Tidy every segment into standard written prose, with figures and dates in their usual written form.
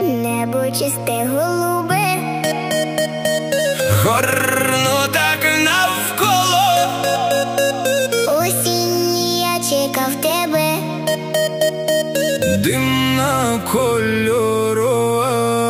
Небо чисте голубе, гарно так навколо. осінь я чекав тебе, Димна кольорова.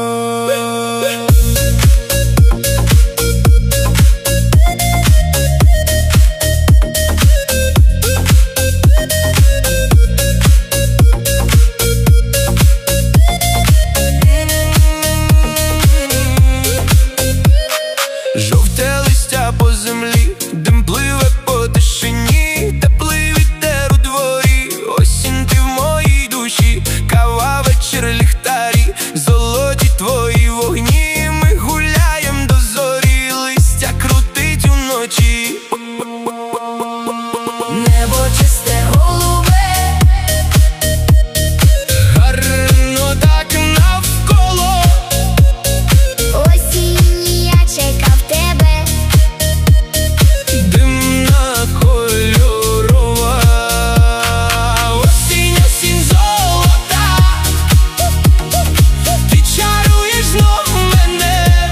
Жовте листя по землі, дим пливе по тишині, теплий вітер у дворі, осінь ти в моїй душі, кава, вечір, ліхтарі, золоті твої вогні, ми гуляєм до зорі, листя крутить уночі. небо чисте голубе, Гарно так навколо, осінь я чекав тебе, димна кольорова. Осінь, осінь золота, ти чаруєш знов мене,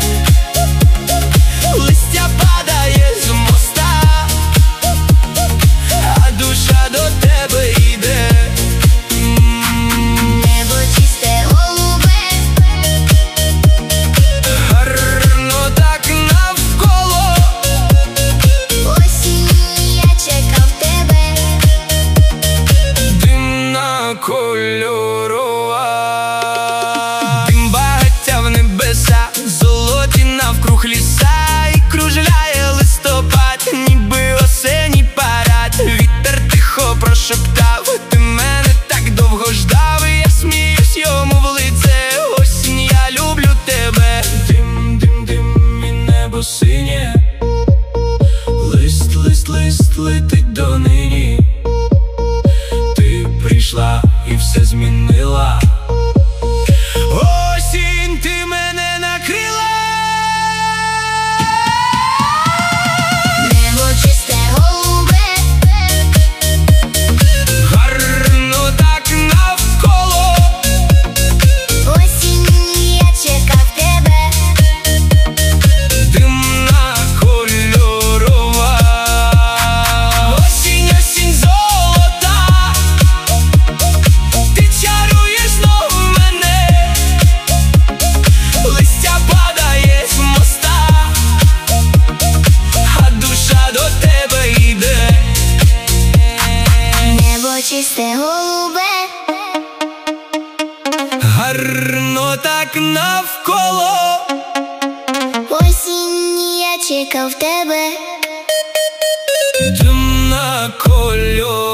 листя падає з моста, а душа до тебе йде. небо чисте голубе, Гарно так навколо, осінь я чекав тебе, димна кольорова. Дим багаття в небеса, золоті навкруг ліса, і кружляє листопад, ніби осенній парад. Вітер тихо прошептав, ти мене так довго ждав, і я сміюсь йому в лице, осінь, я люблю тебе. Дим, дим, дим, і небо синє, лист, лист, лист летить донині. Ти прийшла і все змінила. Осінь, ти мене накрила. небо чисте голубе, Гарно так навколо, осінь я чекав тебе, димна кольорова. Осінь, осінь золота, ти чаруєш знов мене, листя падає з моста, а душа до тебе йде. небо чисте голубе, Гарно так навколо, осінь я чекав тебе. димна кольорова.